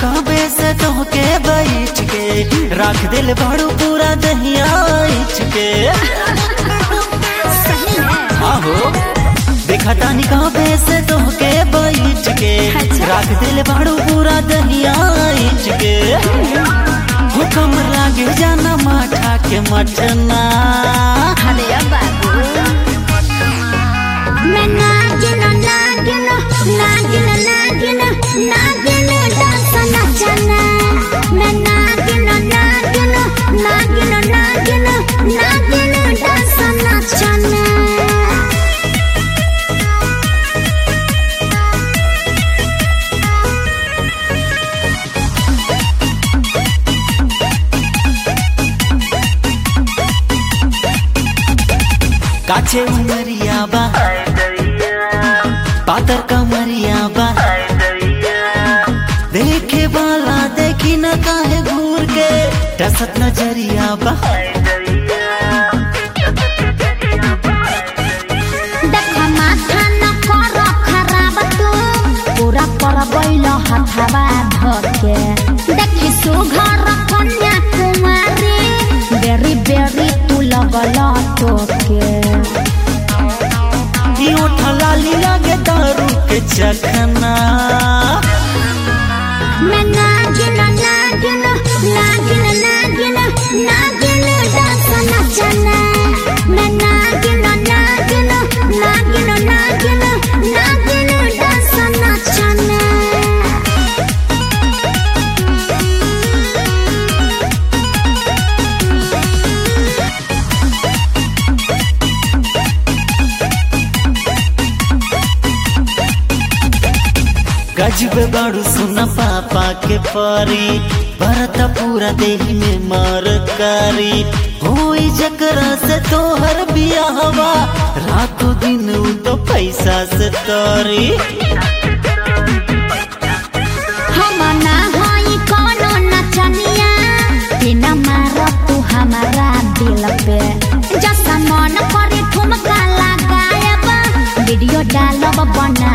कहबे से तोहके बैठ के रख दिल बड़ू पूरा दहिया इच के। आहो देखा तानी कहबे से तोहके बैठ के रख दिल बड़ू पूरा दहिया इच के। हुक्म लागे जाना माठा के मटना मैं नागिन नागिन नागिन नागिन नागिन डांस नचना। मैं नागिन नागिन नागिन नागिन नागिन डांस नचना। काचे उमरिया बा पातर कमरिया बा देखे वाला देखी न काहे घूर के टसत नजरिया बा। देखा माथा न कर खराब तू पूरा पर बैल हथवा धके। देखी सुघर कन्या कुमारी बेरी बेरी तू लगल टोके। लाली लागे दारू के चखना। मैं नागिन नागिन नागिन नागिन नागिन डांस नचना। मैं नागिन नागिन नागिन नागिन नागिन डांस नचना। गजब बड़ू सुन पापा के परी भरत पूरा देह में मर करी। होई जकरा से तोहर बियाहवा रातों दिन उ तो पैसा से तोरी। हम ना होई कोनो नचनिया बिना मार तू हमारा दिल पे। जैसा मन करे ठुमका लगाएब वीडियो डालब बना